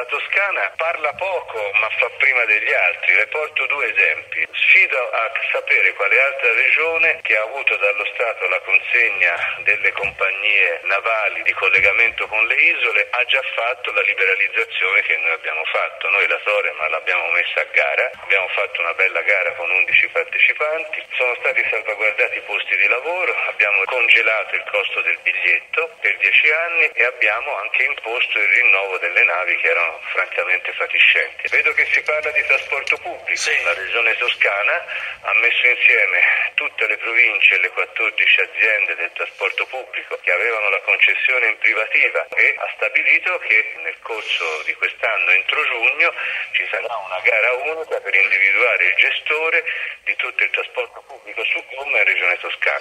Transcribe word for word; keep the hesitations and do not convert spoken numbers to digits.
La Toscana parla poco ma fa prima degli altri. Le porto due esempi. Sfido a sapere quale altra regione che ha avuto dallo Stato la consegna delle compagnie navali di collegamento con le isole ha già fatto la liberalizzazione che noi abbiamo fatto. Noi la Sooremaa l'abbiamo messa a gara, abbiamo fatto una bella gara con undici partecipanti, sono stati salvaguardati i posti di lavoro, abbiamo congelato il costo del biglietto per dieci anni e abbiamo anche imposto il rinnovo delle navi che erano francamente fatiscenti. Vedo che si parla di trasporto pubblico. Sì. La regione Toscana ha messo insieme tutte le province e le quattordici aziende del trasporto pubblico che avevano la concessione in privativa e ha stabilito che nel corso di quest'anno, entro giugno, ci sarà una gara unica per individuare il gestore di tutto il trasporto pubblico su gomma in regione Toscana.